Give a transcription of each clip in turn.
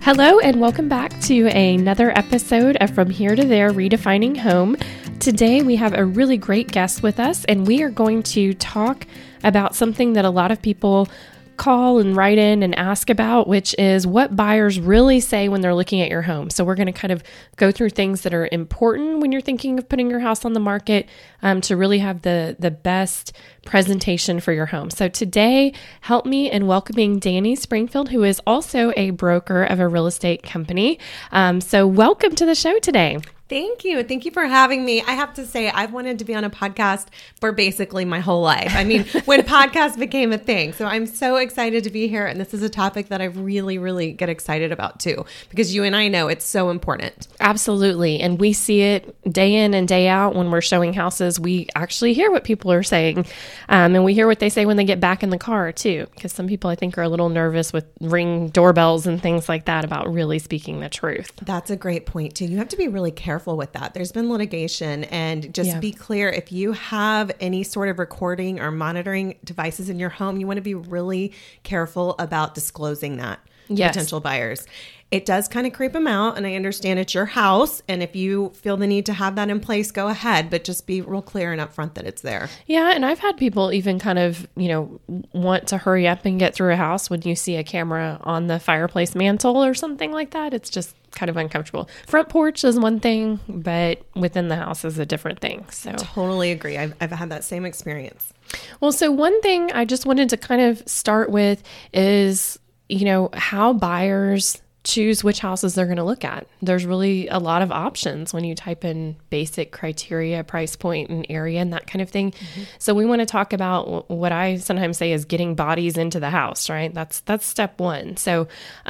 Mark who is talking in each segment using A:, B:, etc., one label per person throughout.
A: Hello and welcome back to another episode of From Here to There, Redefining Home. Today we have a really great guest with us, and we are going to talk about something that a lot of people call and write in and ask about, which is what buyers really say when they're looking at your home. So we're going to kind of go through things that are important when you're thinking of putting your house on the market to really have the best presentation for your home. So today, help me in welcoming Danny Springfield, who is also a broker of a real estate company. So welcome to the show today.
B: Thank you. Thank you for having me. I have to say, I've wanted to be on a podcast for basically my whole life. I mean, when podcasts became a thing. So I'm so excited to be here. And this is a topic that I really get excited about too, because you and I know it's so important.
A: Absolutely. And we see it day in and day out when we're showing houses. We actually hear what people are saying. And we hear what they say when they get back in the car too, because some people I think are a little nervous with Ring doorbells and things like that about really speaking the truth.
B: That's a great point too. You have to be really careful with that. There's been litigation, and just be clear, if you have any sort of recording or monitoring devices in your home, you want to be really careful about disclosing that to potential buyers. It does kind of creep them out, and I understand it's your house, and if you feel the need to have that in place, go ahead, but just be real clear and upfront that it's there.
A: Yeah, and I've had people even kind of, want to hurry up and get through a house when you see a camera on the fireplace mantle or something like that. It's just kind of uncomfortable. Front porch is one thing, but within the house is a different thing. So
B: totally agree. I've had that same experience.
A: Well, so one thing I just wanted to kind of start with is, how buyers choose which houses they're going to look at. There's really a lot of options when you type in basic criteria, price point, and area, and that kind of thing. Mm-hmm. So we want to talk about what I sometimes say is getting bodies into the house, right? That's step one. So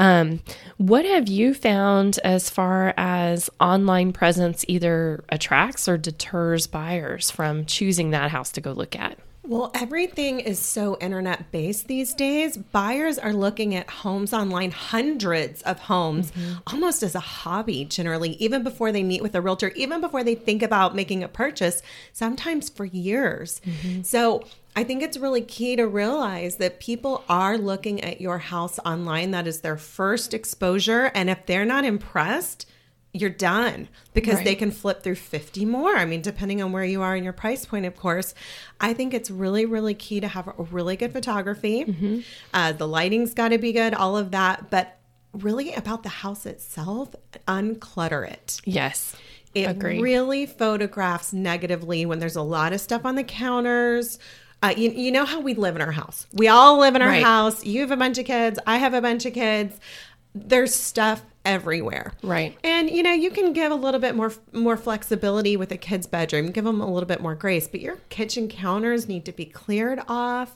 A: what have you found as far as online presence either attracts or deters buyers from choosing that house to go look at?
B: Well, everything is so internet based these days. Buyers are looking at homes online, hundreds of homes, almost as a hobby generally, even before they meet with a realtor, even before they think about making a purchase, sometimes for years. So I think it's really key to realize that people are looking at your house online. That is their first exposure. And if they're not impressed, you're done, because they can flip through 50 more. I mean, depending on where you are in your price point, of course. I think it's really key to have a really good photography. The lighting's got to be good, all of that. But really about the house itself, unclutter it.
A: Yes.
B: It really photographs negatively when there's a lot of stuff on the counters. You know how we live in our house. We all live in our house. You have a bunch of kids. I have a bunch of kids. There's stuff everywhere.
A: Right.
B: And, you can give a little bit more flexibility with a kid's bedroom, give them a little bit more grace, but your kitchen counters need to be cleared off.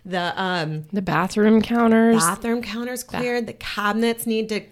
B: The
A: bathroom counters
B: cleared. The cabinets need to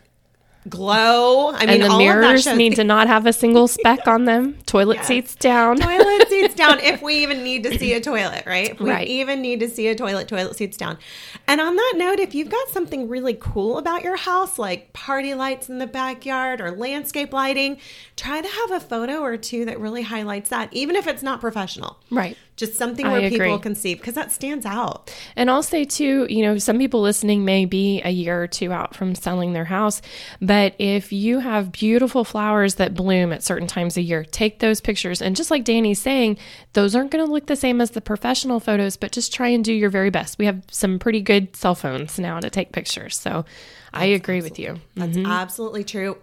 B: glow. I mean,
A: and the mirrors need to not have a single speck on them. Toilet seats down.
B: Toilet seats down if we even need to see a toilet, right? If we even need to see a toilet seats down. And on that note, if you've got something really cool about your house, like party lights in the backyard or landscape lighting, try to have a photo or two that really highlights that, even if it's not professional.
A: Right.
B: Just something where people can see, because that stands out.
A: And I'll say too, some people listening may be a year or two out from selling their house, but if you have beautiful flowers that bloom at certain times a year, take those pictures. And just like Danny's saying, those aren't going to look the same as the professional photos, but just try and do your very best. We have some pretty good cell phones now to take pictures. So I agree with you.
B: That's absolutely true.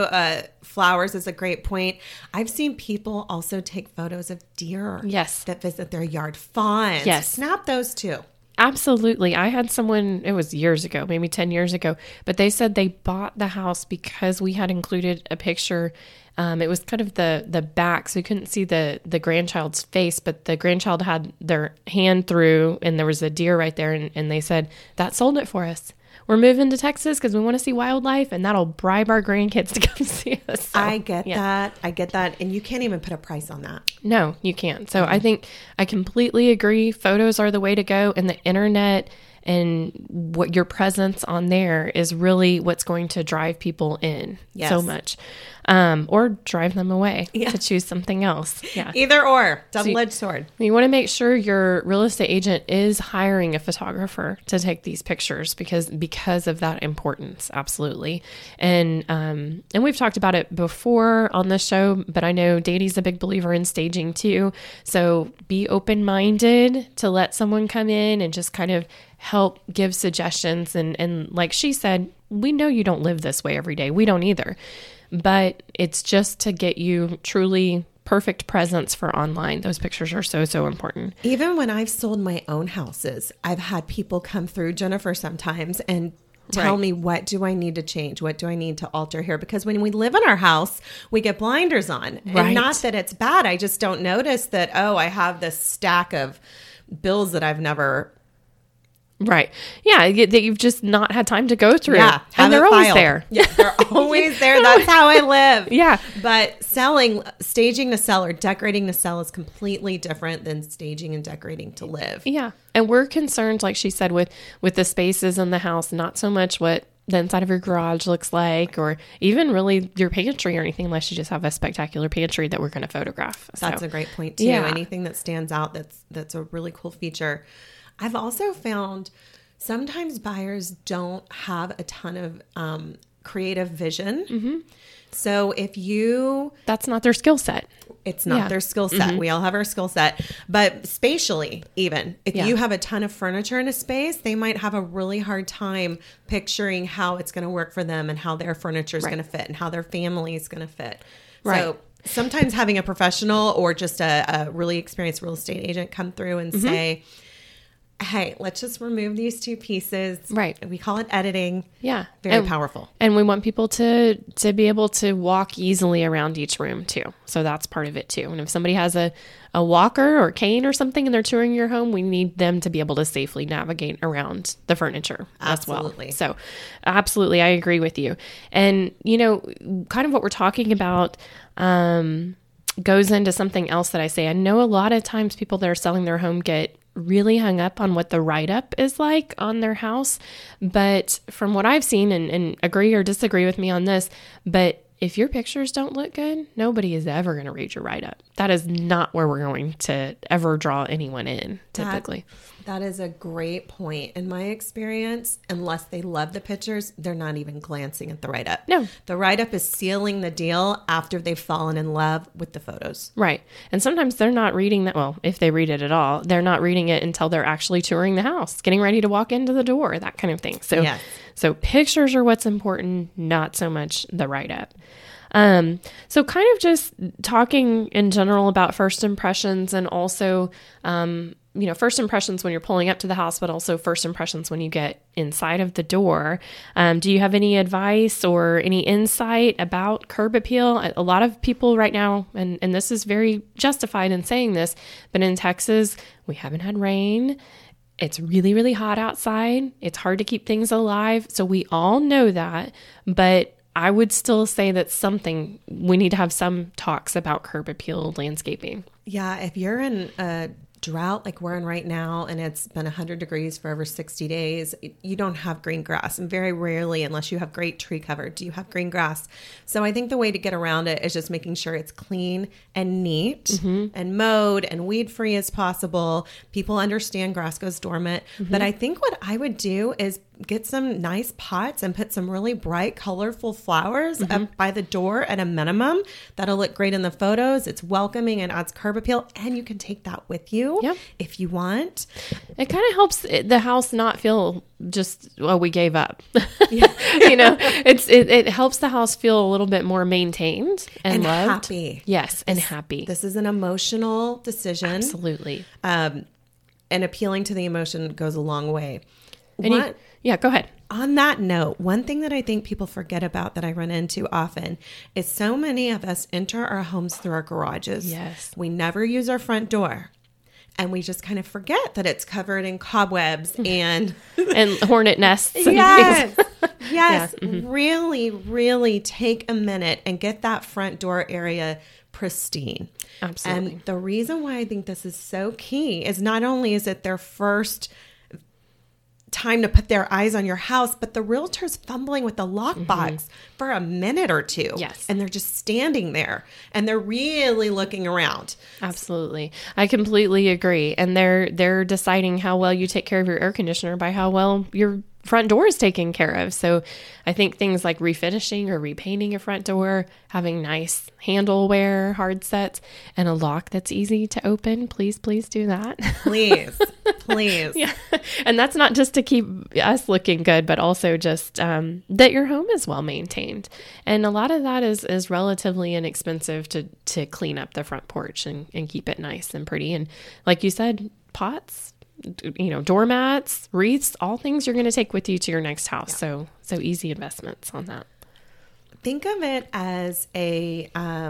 B: Flowers is a great point. I've seen people also take photos of deer that visit their yard. Fawns.
A: Yes.
B: Snap those too.
A: Absolutely. I had someone, it was years ago, maybe 10 years ago, but they said they bought the house because we had included a picture. It was kind of the back, so you couldn't see the grandchild's face, but the grandchild had their hand through and there was a deer right there. And they said, that sold it for us. We're moving to Texas because we want to see wildlife, and that'll bribe our grandkids to come see us. So,
B: I get that. And you can't even put a price on that.
A: No, you can't. So I think I completely agree. Photos are the way to go, and the internet and what your presence on there is really what's going to drive people in so much, or drive them away to choose something else. Yeah.
B: Either or, double-edged sword.
A: You want to make sure your real estate agent is hiring a photographer to take these pictures because of that importance. Absolutely. And we've talked about it before on this show, but I know Deirdre's a big believer in staging too. So be open-minded to let someone come in and just kind of help give suggestions. And like she said, we know you don't live this way every day. We don't either. But it's just to get you truly perfect presence for online. Those pictures are so, so important.
B: Even when I've sold my own houses, I've had people come through, Jennifer, sometimes and tell me, what do I need to change? What do I need to alter here? Because when we live in our house, we get blinders on.
A: Right.
B: And not that it's bad. I just don't notice that, I have this stack of bills that I've never...
A: Right. Yeah. That you've just not had time to go through.
B: Yeah.
A: And they're always there.
B: Yeah. They're always there. That's how I live.
A: Yeah.
B: But staging to sell or decorating to sell is completely different than staging and decorating to live.
A: Yeah. And we're concerned, like she said, with the spaces in the house, not so much what the inside of your garage looks like, or even really your pantry or anything, unless you just have a spectacular pantry that we're going to photograph.
B: That's a great point too. Yeah. Anything that stands out, that's a really cool feature. I've also found sometimes buyers don't have a ton of creative vision. Mm-hmm. So
A: that's not their skill set.
B: It's not their skill set. Mm-hmm. We all have our skill set. But spatially, even, if you have a ton of furniture in a space, they might have a really hard time picturing how it's going to work for them and how their furniture is going to fit and how their family is going to fit. Right. So sometimes having a professional or just a really experienced real estate agent come through and say, hey, let's just remove these two pieces. Right. We call it editing.
A: Yeah.
B: Very powerful.
A: And we want people to be able to walk easily around each room too. So that's part of it too. And if somebody has a walker or cane or something and they're touring your home, we need them to be able to safely navigate around the furniture as well. So absolutely, I agree with you. And, kind of what we're talking about goes into something else that I say. I know a lot of times people that are selling their home get really hung up on what the write-up is like on their house. But from what I've seen, and agree or disagree with me on this, but if your pictures don't look good, nobody is ever going to read your write-up. That is not where we're going to ever draw anyone in, typically.
B: That is a great point. In my experience, unless they love the pictures, they're not even glancing at the write-up.
A: No.
B: The write-up is sealing the deal after they've fallen in love with the photos.
A: Right. And sometimes they're not reading that. Well, if they read it at all, they're not reading it until they're actually touring the house, getting ready to walk into the door, that kind of thing. So pictures are what's important, not so much the write-up. So kind of just talking in general about first impressions and also, first impressions when you're pulling up to the house, but also first impressions when you get inside of the door. Do you have any advice or any insight about curb appeal? A lot of people right now, and this is very justified in saying this, but in Texas, we haven't had rain. It's really, really hot outside. It's hard to keep things alive. So we all know that, but I would still say that we need to have some talks about curb appeal landscaping.
B: Yeah, if you're in a drought like we're in right now and it's been 100 degrees for over 60 days, you don't have green grass. And very rarely, unless you have great tree cover, do you have green grass. So I think the way to get around it is just making sure it's clean and neat and mowed and weed free as possible. People understand grass goes dormant. But I think what I would do is get some nice pots and put some really bright, colorful flowers up by the door at a minimum. That'll look great in the photos. It's welcoming and adds curb appeal. And you can take that with you if you want.
A: It kind of helps the house not feel just, we gave up. It helps the house feel a little bit more maintained and loved.
B: Happy.
A: Yes, and happy.
B: This is an emotional decision.
A: Absolutely.
B: And appealing to the emotion goes a long way.
A: Go ahead.
B: On that note, one thing that I think people forget about that I run into often is so many of us enter our homes through our garages.
A: Yes.
B: We never use our front door. And we just kind of forget that it's covered in cobwebs and
A: hornet nests.
B: Yes. Yes. Yeah. Really, really take a minute and get that front door area pristine.
A: Absolutely.
B: And the reason why I think this is so key is not only is it their first time to put their eyes on your house, but the realtor's fumbling with the lockbox for a minute or two.
A: Yes.
B: And they're just standing there and they're really looking around.
A: Absolutely. I completely agree. And they're deciding how well you take care of your air conditioner by how well your front door is taken care of. So I think things like refinishing or repainting your front door, having nice handle wear, hard sets, and a lock that's easy to open. Please do that.
B: Please.
A: Yeah. And that's not just to keep us looking good, but also just that your home is well maintained. And a lot of that is relatively inexpensive to clean up the front porch and keep it nice and pretty. And like you said, pots, doormats, wreaths, all things you're going to take with you to your next house. Yeah. So easy investments on that.
B: Think of it as I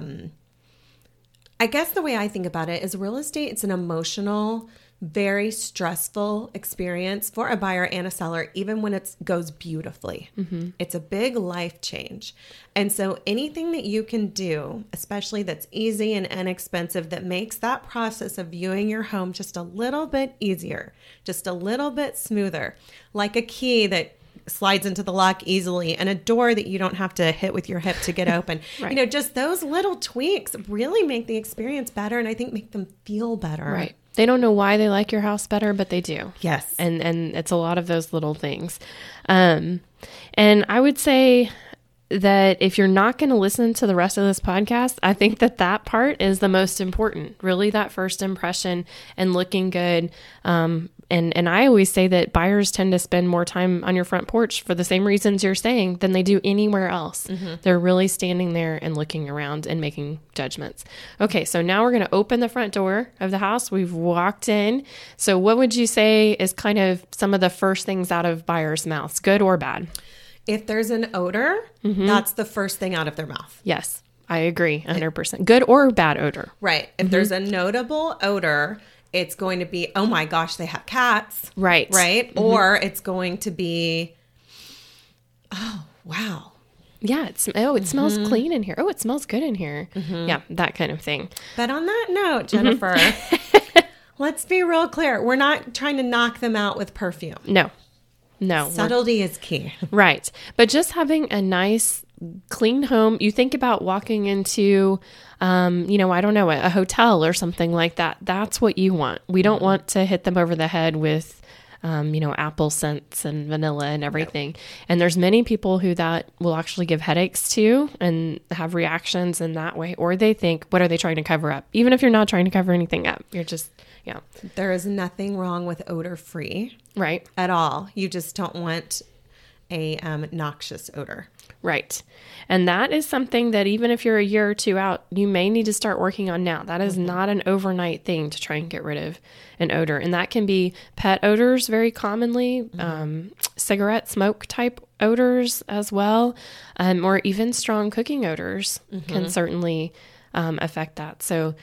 B: guess the way I think about it is real estate. It's an emotional, very stressful experience for a buyer and a seller, even when it goes beautifully. It's a big life change. And so anything that you can do, especially that's easy and inexpensive, that makes that process of viewing your home just a little bit easier, just a little bit smoother, like a key that slides into the lock easily and a door that you don't have to hit with your hip to get open. Right. Just those little tweaks really make the experience better, and I think make them feel better.
A: Right. They don't know why they like your house better, but they do.
B: Yes.
A: And it's a lot of those little things. And I would say that if you're not going to listen to the rest of this podcast, I think that part is the most important, really, that first impression and looking good. And I always say that buyers tend to spend more time on your front porch for the same reasons you're saying than they do anywhere else. They're really standing there and looking around and making judgments. Okay, so now we're going to open the front door of the house. We've walked in. So what would you say is kind of some of the first things out of buyers' mouths, good or bad?
B: If there's an odor, that's the first thing out of their mouth.
A: Yes, I agree 100%. Good or bad odor.
B: Right. If there's a notable odor, it's going to be, oh my gosh, they have cats.
A: Right.
B: Right. Or it's going to be, oh, wow.
A: Yeah. It smells clean in here. Oh, it smells good in here. Yeah. That kind of thing.
B: But on that note, Jennifer, let's be real clear. We're not trying to knock them out with perfume.
A: No.
B: Subtlety is key.
A: Right. But just having a nice, clean home. You think about walking into, I don't know, a hotel or something like that. That's what you want. We don't want to hit them over the head with, apple scents and vanilla and everything. And there's many people who that will actually give headaches to and have reactions in that way. Or they think, what are they trying to cover up? Even if you're not trying to cover anything up, you're just,
B: There is nothing wrong with odor-free.
A: Right.
B: At all. You just don't want a noxious odor.
A: Right. And that is something that even if you're a year or two out, you may need to start working on now. That is not an overnight thing to try and get rid of an odor. And that can be pet odors very commonly, cigarette smoke type odors as well, or even strong cooking odors can certainly affect that. So,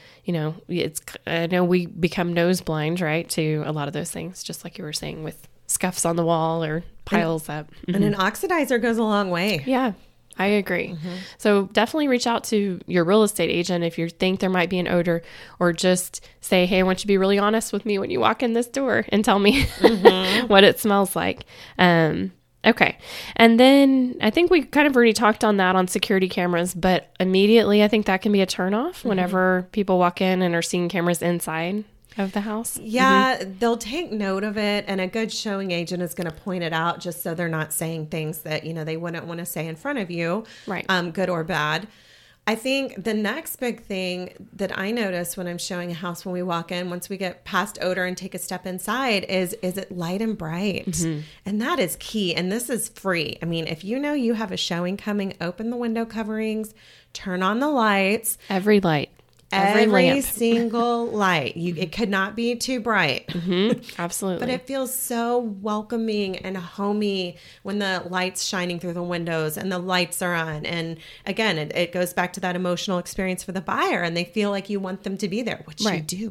A: I know we become nose blind, right, to a lot of those things, just like you were saying with scuffs on the wall or piles up.
B: And an oxidizer goes a long way.
A: Yeah, I agree. So definitely reach out to your real estate agent if you think there might be an odor, or just say, hey, I want you to be really honest with me when you walk in this door and tell me what it smells like. Okay. And then I think we kind of already talked on that on security cameras, but immediately I think that can be a turnoff whenever people walk in and are seeing cameras inside of the house.
B: Yeah, they'll take note of it, and a good showing agent is going to point it out just so they're not saying things that, they wouldn't want to say in front of you,
A: right?
B: Good or bad. I think the next big thing that I notice when I'm showing a house when we walk in, once we get past odor and take a step inside, is it light and bright? And that is key. And this is free. I mean, if you know you have a showing coming, open the window coverings, turn on the lights.
A: Every light.
B: Every single light. It could not be too bright.
A: Absolutely.
B: But it feels so welcoming and homey when the light's shining through the windows and the lights are on. And again, it goes back to that emotional experience for the buyer, and they feel like you want them to be there, which you do.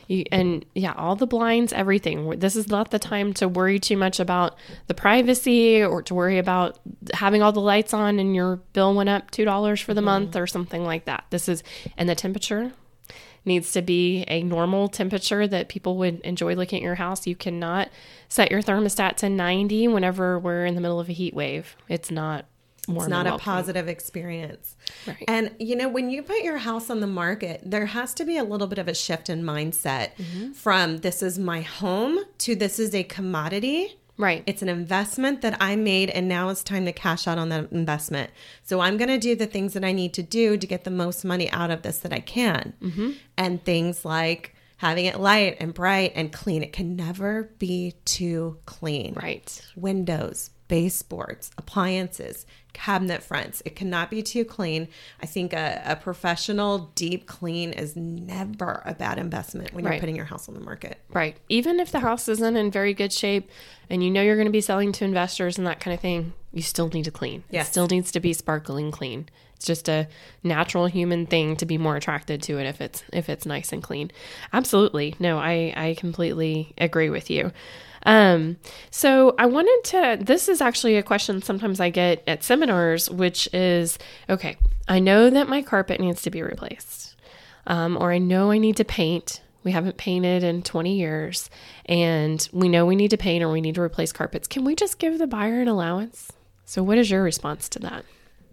A: All the blinds, everything. This is not the time to worry too much about the privacy or to worry about having all the lights on and your bill went up $2 for the month or something like that. And the temperature, needs to be a normal temperature that people would enjoy looking at your house. You cannot set your thermostat to 90 whenever we're in the middle of a heat wave. It's not warm.
B: It's not
A: and
B: a
A: welcome.
B: positive experience.
A: Right.
B: And, when you put your house on the market, there has to be a little bit of a shift in mindset from this is my home to this is a commodity.
A: Right.
B: It's an investment that I made, and now it's time to cash out on that investment. So I'm going to do the things that I need to do to get the most money out of this that I can. And things like having it light and bright and clean. It can never be too clean.
A: Right.
B: Windows, baseboards, appliances, cabinet fronts. It cannot be too clean. I think a professional deep clean is never a bad investment when you're putting your house on the market.
A: Right. Even if the house isn't in very good shape and you're going to be selling to investors and that kind of thing, you still need to clean.
B: Yes.
A: It still needs to be sparkling clean. It's just a natural human thing to be more attracted to it if it's nice and clean. Absolutely. No, I completely agree with you. So I wanted to, this is actually a question sometimes I get at seminars, which is, okay, I know that my carpet needs to be replaced. Or I know I need to paint. We haven't painted in 20 years and we know we need to paint or we need to replace carpets. Can we just give the buyer an allowance? So what is your response to that?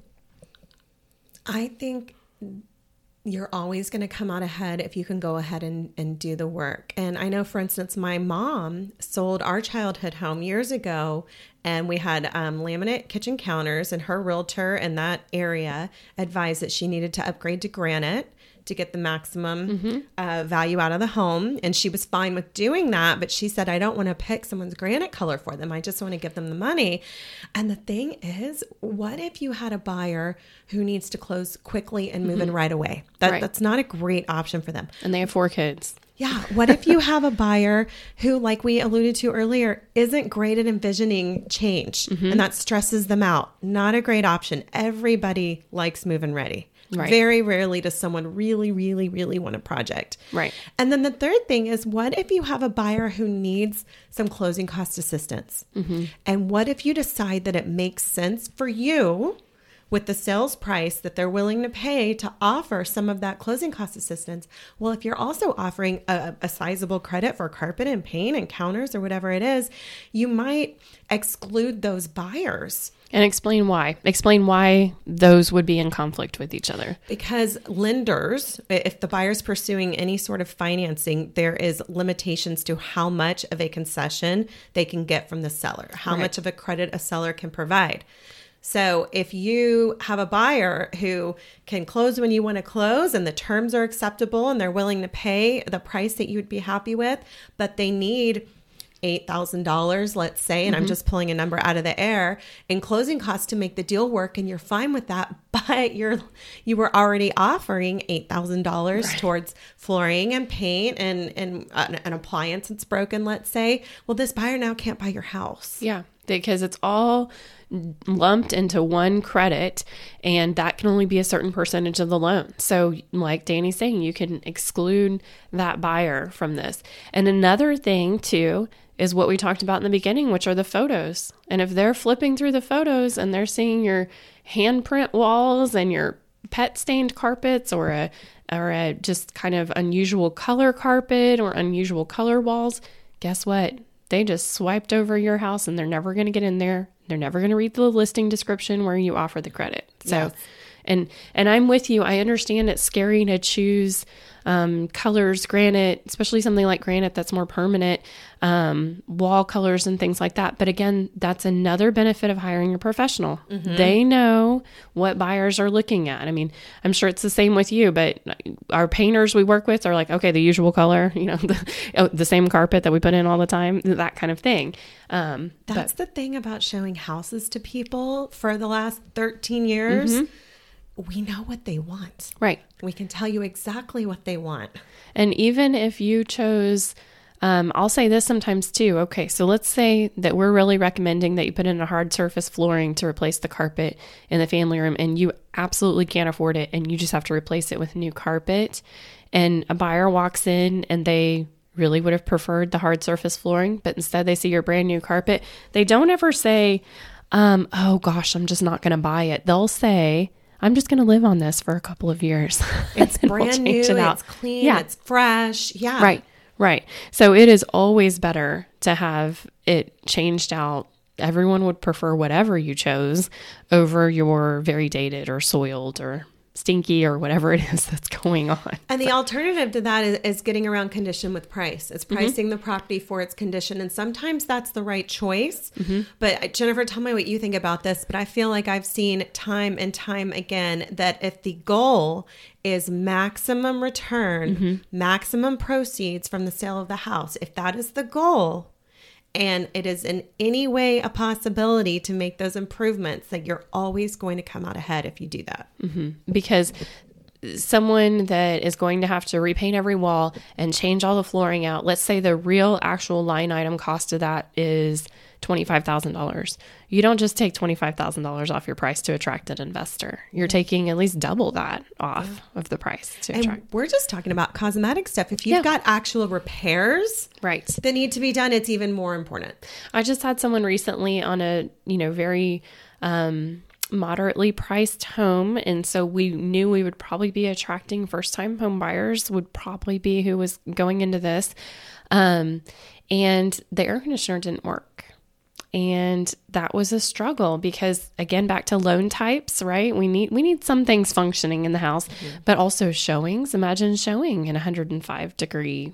B: I think you're always going to come out ahead if you can go ahead and do the work. And I know, for instance, my mom sold our childhood home years ago, and we had laminate kitchen counters, and her realtor in that area advised that she needed to upgrade to granite to get the maximum value out of the home. And she was fine with doing that, but she said, I don't want to pick someone's granite color for them. I just want to give them the money. And the thing is, what if you had a buyer who needs to close quickly and move in right away? That's not a great option for them.
A: And they have 4 kids.
B: Yeah. What if you have a buyer who, like we alluded to earlier, isn't great at envisioning change and that stresses them out? Not a great option. Everybody likes move-in ready. Right. Very rarely does someone really, really, really want a project.
A: Right.
B: And then the third thing is, what if you have a buyer who needs some closing cost assistance? And what if you decide that it makes sense for you with the sales price that they're willing to pay to offer some of that closing cost assistance? Well, if you're also offering a sizable credit for carpet and paint and counters or whatever it is, you might exclude those buyers.
A: And explain why. Explain why those would be in conflict with each other.
B: Because lenders, if the buyer's pursuing any sort of financing, there is limitations to how much of a concession they can get from the seller, how much of a credit a seller can provide. So if you have a buyer who can close when you want to close and the terms are acceptable and they're willing to pay the price that you would be happy with, but they need $8,000, let's say, and I'm just pulling a number out of the air, in closing costs to make the deal work, and you're fine with that, but you were already offering $8,000 towards flooring and paint and an appliance that's broken, let's say. Well, this buyer now can't buy your house.
A: Yeah, because it's all lumped into one credit, and that can only be a certain percentage of the loan. So like Danny's saying, you can exclude that buyer from this. And another thing too is what we talked about in the beginning, which are the photos. And if they're flipping through the photos and they're seeing your handprint walls and your pet stained carpets or a just kind of unusual color carpet or unusual color walls, guess what? They just swiped over your house and they're never going to get in there. They're never going to read the listing description where you offer the credit. So, yes. And I'm with you. I understand it's scary to choose colors, granite, especially something like granite that's more permanent, wall colors and things like that. But again, that's another benefit of hiring a professional. They know what buyers are looking at. I mean, I'm sure it's the same with you, but our painters we work with are like, okay, the usual color, the same carpet that we put in all the time, that kind of thing.
B: That's the thing about showing houses to people for the last 13 years. We know what they want.
A: Right.
B: We can tell you exactly what they want.
A: And even if you chose, I'll say this sometimes too. Okay, so let's say that we're really recommending that you put in a hard surface flooring to replace the carpet in the family room, and you absolutely can't afford it, and you just have to replace it with new carpet. And a buyer walks in and they really would have preferred the hard surface flooring, but instead they see your brand new carpet. They don't ever say, oh gosh, I'm just not going to buy it. They'll say, I'm just going to live on this for a couple of years.
B: It's brand new. It's clean.
A: Yeah.
B: It's fresh. Yeah.
A: Right. So it is always better to have it changed out. Everyone would prefer whatever you chose over your very dated or soiled or stinky or whatever it is that's going on.
B: And the alternative to that is getting around condition with price. It's pricing the property for its condition. And sometimes that's the right choice. But Jennifer, tell me what you think about this. But I feel like I've seen time and time again that if the goal is maximum return, maximum proceeds from the sale of the house, if that is the goal, and it is in any way a possibility to make those improvements, that you're always going to come out ahead if you do that.
A: Because someone that is going to have to repaint every wall and change all the flooring out, let's say the real actual line item cost of that is $25,000. You don't just take $25,000 off your price to attract an investor. You're taking at least double that off of the price to attract.
B: And we're just talking about cosmetic stuff. If you've got actual repairs that need to be done, it's even more important.
A: I just had someone recently on a, very moderately priced home. And so we knew we would probably be attracting first-time home buyers, would probably be who was going into this. And the air conditioner didn't work. And that was a struggle because, again, back to loan types, right? We need some things functioning in the house, but also showings. Imagine showing in 105 degree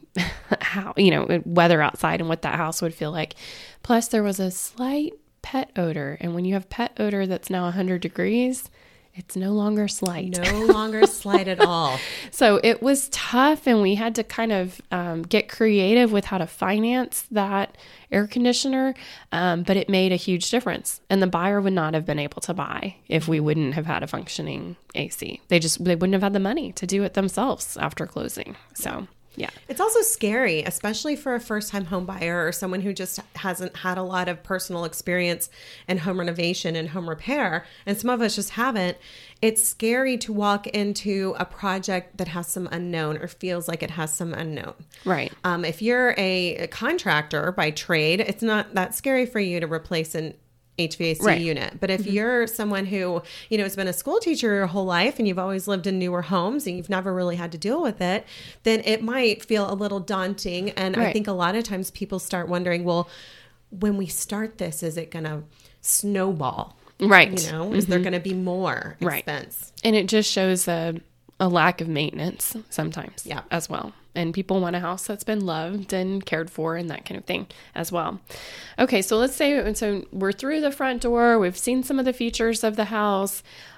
A: weather outside and what that house would feel like. Plus, there was a slight pet odor. And when you have pet odor that's now 100 degrees, it's no longer slight.
B: No longer slight at all.
A: So it was tough, and we had to kind of get creative with how to finance that air conditioner, but it made a huge difference. And the buyer would not have been able to buy if we wouldn't have had a functioning AC. They wouldn't have had the money to do it themselves after closing. So yeah.
B: It's also scary, especially for a first-time home buyer or someone who just hasn't had a lot of personal experience in home renovation and home repair, and some of us just haven't. It's scary to walk into a project that has some unknown or feels like it has some unknown.
A: Right.
B: If you're a contractor by trade, it's not that scary for you to replace an HVAC unit. But if you're someone who, has been a school teacher your whole life and you've always lived in newer homes and you've never really had to deal with it, then it might feel a little daunting. And I think a lot of times people start wondering, well, when we start this, is it going to snowball?
A: Right.
B: Is there going to be more expense?
A: And it just shows a lack of maintenance sometimes as well. And people want a house that's been loved and cared for and that kind of thing as well. Okay, so let's say, so we're through the front door. We've seen some of the features of the house.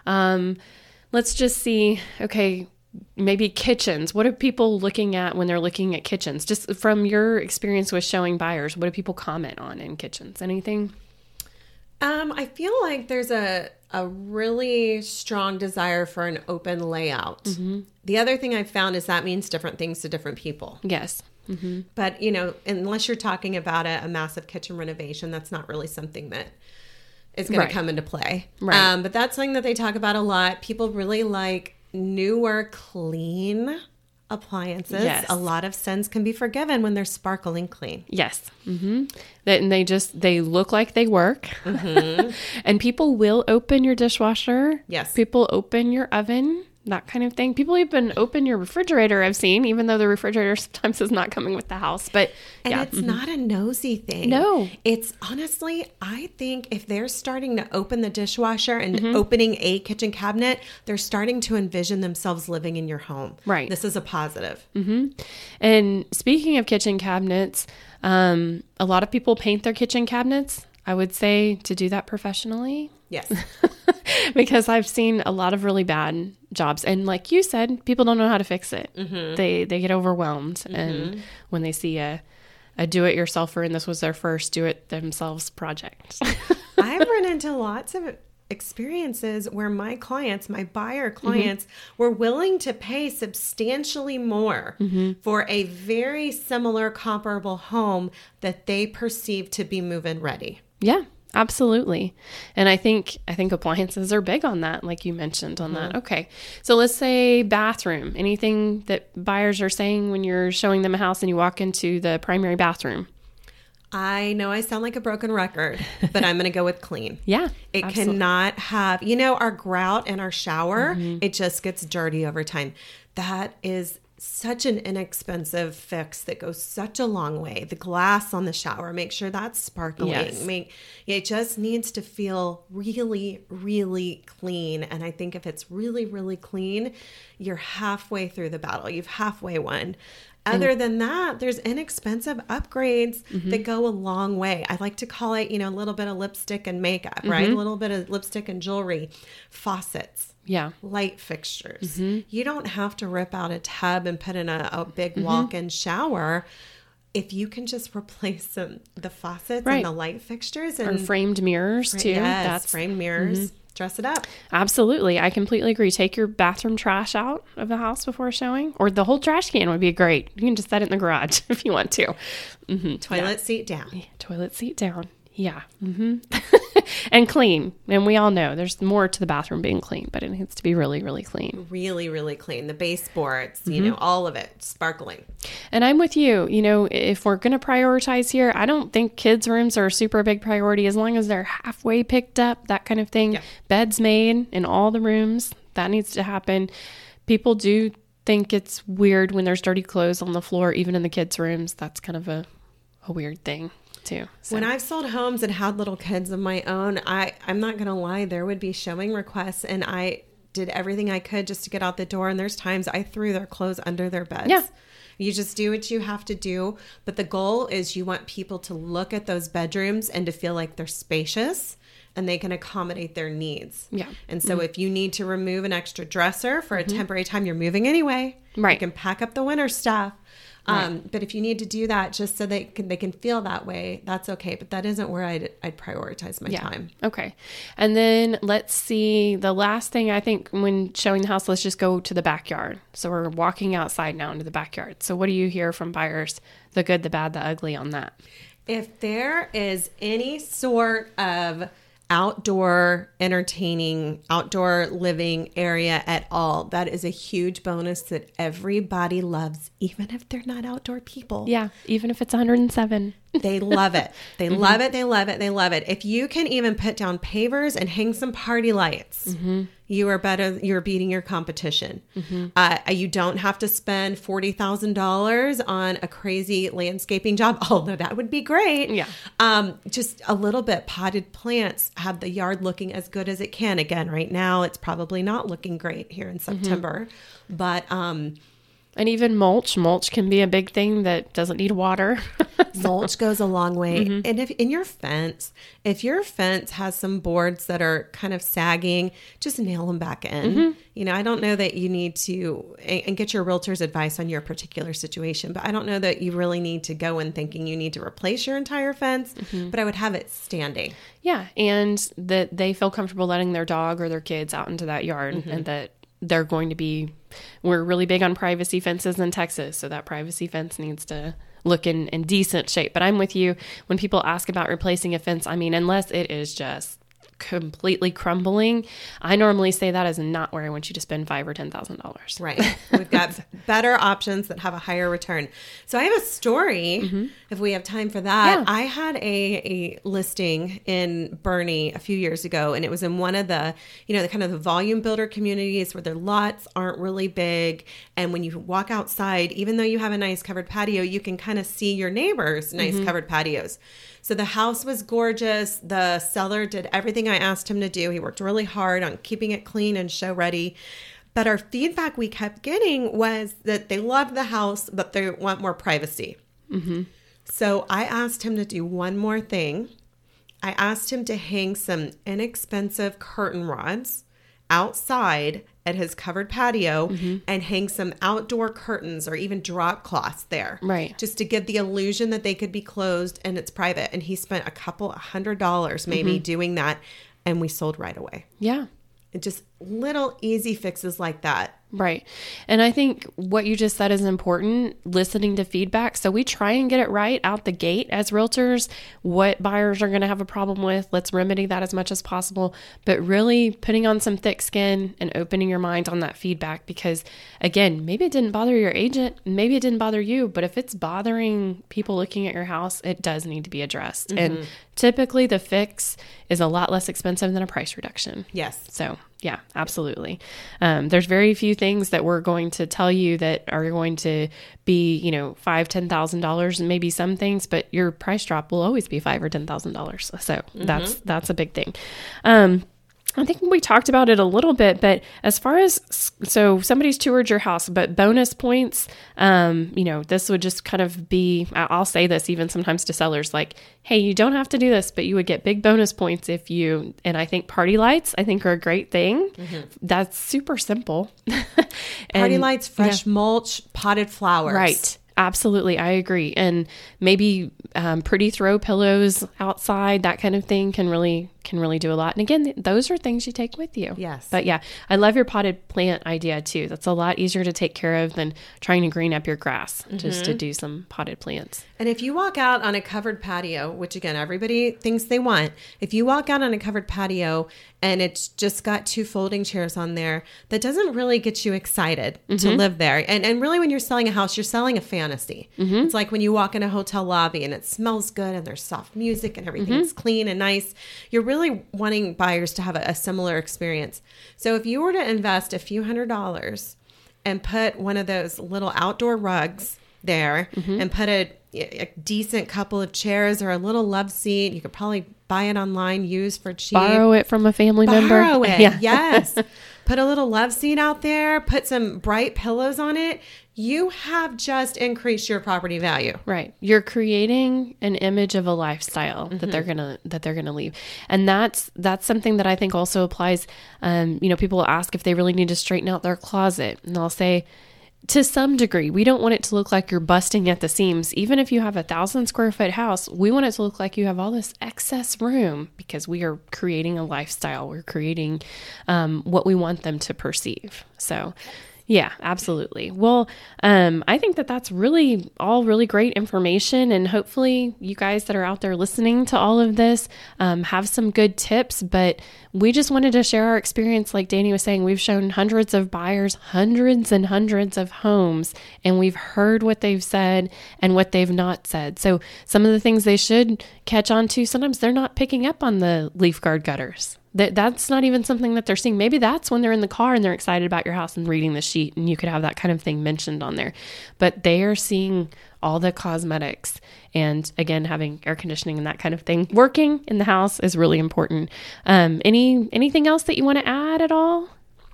A: Let's just see, okay, maybe kitchens. What are people looking at when they're looking at kitchens? Just from your experience with showing buyers, what do people comment on in kitchens? Anything?
B: I feel like there's a really strong desire for an open layout. The other thing I've found is that means different things to different people.
A: Yes.
B: But, unless you're talking about a massive kitchen renovation, that's not really something that is going to come into play.
A: Right.
B: But that's something that they talk about a lot. People really like newer, clean appliances.
A: Yes.
B: A lot of sins can be forgiven when they're sparkling clean.
A: Yes. And they look like they work. And people will open your dishwasher.
B: Yes.
A: People open your oven, that kind of thing. People even open your refrigerator, I've seen, even though the refrigerator sometimes is not coming with the house. But
B: it's not a nosy thing.
A: No.
B: It's honestly, I think if they're starting to open the dishwasher and opening a kitchen cabinet, they're starting to envision themselves living in your home.
A: Right.
B: This is a positive.
A: And speaking of kitchen cabinets, a lot of people paint their kitchen cabinets. I would say to do that professionally.
B: Yes.
A: Because I've seen a lot of really bad jobs. And like you said, people don't know how to fix it. They get overwhelmed. And when they see a do-it-yourselfer, and this was their first do-it-themselves project.
B: I've run into lots of experiences where my buyer clients were willing to pay substantially more for a very similar comparable home that they perceived to be move-in ready.
A: Yeah, absolutely. And I think appliances are big on that, like you mentioned on that. Okay. So let's say bathroom, anything that buyers are saying when you're showing them a house and you walk into the primary bathroom.
B: I know I sound like a broken record, but I'm going to go with clean.
A: Yeah.
B: It
A: absolutely.
B: cannot have, our grout in our shower, it just gets dirty over time. That is such an inexpensive fix that goes such a long way. The glass on the shower, make sure that's sparkling.
A: Yes.
B: It just needs to feel really, really clean. And I think if it's really, really clean, you're halfway through the battle. You've halfway won. Other than that, there's inexpensive upgrades that go a long way. I like to call it, a little bit of lipstick and makeup, right? A little bit of lipstick and jewelry, faucets, light fixtures. You don't have to rip out a tub and put in a big walk-in shower. If you can just replace the faucets and the light fixtures
A: or framed mirrors too.
B: Yes,
A: That's
B: framed mirrors. Dress it up.
A: Absolutely. I completely agree. Take your bathroom trash out of the house before showing, or the whole trash can would be great. You can just set it in the garage if you want to.
B: Toilet seat down.
A: Yeah, toilet seat down. Yeah. And clean. And we all know there's more to the bathroom being clean, but it needs to be really, really clean.
B: Really, really clean. The baseboards, all of it sparkling.
A: And I'm with you. If we're going to prioritize here, I don't think kids' rooms are a super big priority as long as they're halfway picked up, that kind of thing. Yeah. Beds made in all the rooms. That needs to happen. People do think it's weird when there's dirty clothes on the floor, even in the kids' rooms. That's kind of a weird thing. Too. So.
B: When I've sold homes and had little kids of my own, I'm not going to lie, there would be showing requests and I did everything I could just to get out the door. And there's times I threw their clothes under their beds.
A: Yeah.
B: You just do what you have to do. But the goal is you want people to look at those bedrooms and to feel like they're spacious and they can accommodate their needs.
A: Yeah.
B: And so if you need to remove an extra dresser for a temporary time, you're moving anyway.
A: Right.
B: You can pack up the winter stuff. Right. But if you need to do that just so they can feel that way, that's okay. But that isn't where I'd prioritize my time.
A: Okay. And then let's see, the last thing I think when showing the house, let's just go to the backyard. So we're walking outside now into the backyard. So what do you hear from buyers? The good, the bad, the ugly on that?
B: If there is any sort of outdoor entertaining, outdoor living area at all, that is a huge bonus that everybody loves, even if they're not outdoor people.
A: Yeah, even if it's 107.
B: They love it. They love it. They love it. They love it. If you can even put down pavers and hang some party lights, you are better. You're beating your competition. You don't have to spend $40,000 on a crazy landscaping job, although that would be great.
A: Yeah.
B: Just a little bit. Potted plants have the yard looking as good as it can. Again, right now it's probably not looking great here in September, but
A: and even mulch can be a big thing that doesn't need water.
B: Mulch goes a long way. And if in your fence, if your fence has some boards that are kind of sagging, just nail them back in. I don't know that you need to, and get your realtor's advice on your particular situation, but I don't know that you really need to go in thinking you need to replace your entire fence, but I would have it standing.
A: Yeah. And that they feel comfortable letting their dog or their kids out into that yard and that they're going to be, we're really big on privacy fences in Texas. So that privacy fence needs to look in decent shape. But I'm with you when people ask about replacing a fence. I mean, unless it is just completely crumbling, I normally say that is not where I want you to spend $5,000 or $10,000.
B: Right. We've got better options that have a higher return. So I have a story, if we have time for that.
A: Yeah.
B: I had a listing in Boerne a few years ago, and it was in one of the, the kind of the volume builder communities where their lots aren't really big. And when you walk outside, even though you have a nice covered patio, you can kind of see your neighbors' nice covered patios. So the house was gorgeous. The seller did everything I asked him to do. He worked really hard on keeping it clean and show ready. But our feedback we kept getting was that they loved the house, but they want more privacy. So I asked him to do one more thing. I asked him to hang some inexpensive curtain rods outside at his covered patio and hang some outdoor curtains or even drop cloths there.
A: Right.
B: Just to give the illusion that they could be closed and it's private. And he spent $100 maybe doing that. And we sold right away.
A: Yeah.
B: And just little easy fixes like that
A: Right. And I think what you just said is important, listening to feedback. So we try and get it right out the gate as realtors, what buyers are going to have a problem with. Let's remedy that as much as possible, but really putting on some thick skin and opening your mind on that feedback, because again, maybe it didn't bother your agent, maybe it didn't bother you, but if it's bothering people looking at your house, it does need to be addressed. And typically the fix is a lot less expensive than a price reduction.
B: Yes.
A: So yeah, absolutely. There's very few things that we're going to tell you that are going to be, $5,000, $10,000, and maybe some things, but your price drop will always be $5,000 or $10,000. So that's a big thing. I think we talked about it a little bit, but as far as, so somebody's toured your house, but bonus points, this would just kind of be, I'll say this even sometimes to sellers, like, hey, you don't have to do this, but you would get big bonus points if you, and I think party lights, I think are a great thing. That's super simple.
B: Party lights, fresh mulch, potted flowers.
A: Right. Absolutely. I agree. And maybe pretty throw pillows outside, that kind of thing can really do a lot. And again, those are things you take with you.
B: Yes.
A: But yeah, I love your potted plant idea too. That's a lot easier to take care of than trying to green up your grass, just to do some potted plants.
B: And if you walk out on a covered patio, which again, everybody thinks they want, if you walk out on a covered patio and it's just got 2 folding chairs on there, that doesn't really get you excited to live there. And really when you're selling a house, you're selling a fantasy. It's like when you walk in a hotel lobby and it smells good and there's soft music and everything's clean and nice. You're really wanting buyers to have a similar experience. So if you were to invest a few $100s and put one of those little outdoor rugs there and put a decent couple of chairs or a little love seat, you could probably buy it online, use for cheap.
A: Borrow it from a family member.
B: Borrow it,
A: yeah.
B: Yes. Put a little love seat out there, put some bright pillows on it. You have just increased your property value.
A: Right. You're creating an image of a lifestyle that they're going to leave. And that's something that I think also applies. People will ask if they really need to straighten out their closet, and I'll say, to some degree, we don't want it to look like you're busting at the seams. Even if you have 1,000 square foot house, we want it to look like you have all this excess room, because we are creating a lifestyle. We're creating what we want them to perceive. So yeah, absolutely. Well, I think that's really all really great information, and hopefully you guys that are out there listening to all of this have some good tips, but we just wanted to share our experience. Like Danny was saying, we've shown hundreds of buyers, hundreds and hundreds of homes, and we've heard what they've said and what they've not said. So some of the things they should catch on to, sometimes they're not picking up on the leaf guard gutters. That's not even something that they're seeing. Maybe that's when they're in the car and they're excited about your house and reading the sheet, and you could have that kind of thing mentioned on there. But they are seeing all the cosmetics, and again, having air conditioning and that kind of thing working in the house is really important. Anything else that you want to add at all?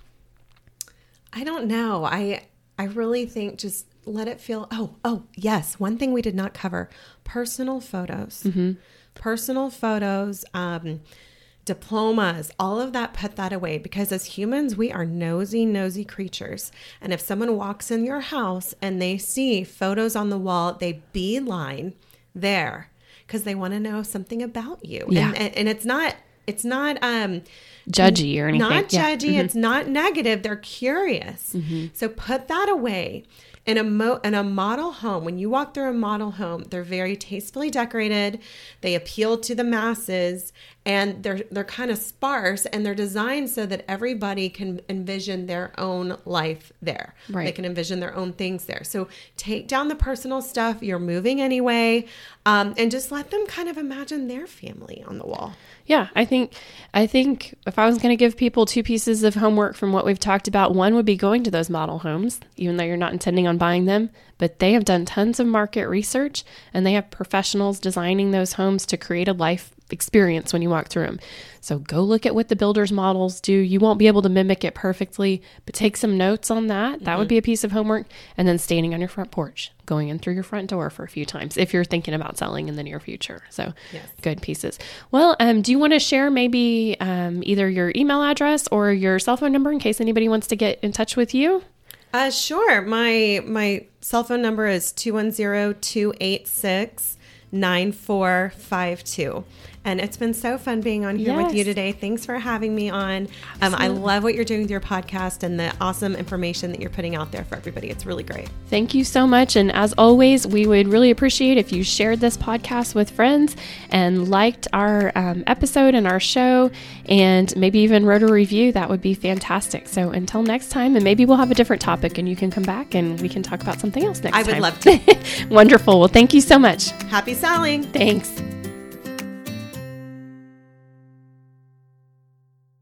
B: I don't know. I really think just let it feel. Oh, yes. One thing we did not cover: personal photos. Personal photos. Diplomas, all of that, put that away, because as humans, we are nosy creatures. And if someone walks in your house and they see photos on the wall, they beeline there because they want to know something about you.
A: Yeah.
B: And it's not
A: judgy or anything.
B: Not judgy. It's not negative. They're curious. So put that away. In a model home, when you walk through a model home, they're very tastefully decorated. They appeal to the masses, and they're kind of sparse, and they're designed so that everybody can envision their own life there.
A: Right.
B: They can envision their own things there. So take down the personal stuff. You're moving anyway, and just let them kind of imagine their family on the wall.
A: Yeah, I think if I was going to give people 2 pieces of homework from what we've talked about, one would be going to those model homes, even though you're not intending on buying them, but they have done tons of market research, and they have professionals designing those homes to create a life experience when you walk through them. So go look at what the builders models do. You won't be able to mimic it perfectly, but take some notes on that. That would be a piece of homework. And then standing on your front porch, going in through your front door for a few times if you're thinking about selling in the near future. So yes. Good pieces. Well, do you want to share maybe either your email address or your cell phone number in case anybody wants to get in touch with you?
B: Sure. My cell phone number is 210-286-9452. And it's been so fun being on here with you today. Thanks for having me on. I love what you're doing with your podcast and the awesome information that you're putting out there for everybody. It's really great.
A: Thank you so much. And as always, we would really appreciate if you shared this podcast with friends and liked our episode and our show, and maybe even wrote a review. That would be fantastic. So until next time, and maybe we'll have a different topic and you can come back and we can talk about something else next time.
B: I would love to.
A: Wonderful. Well, thank you so much.
B: Happy selling.
A: Thanks.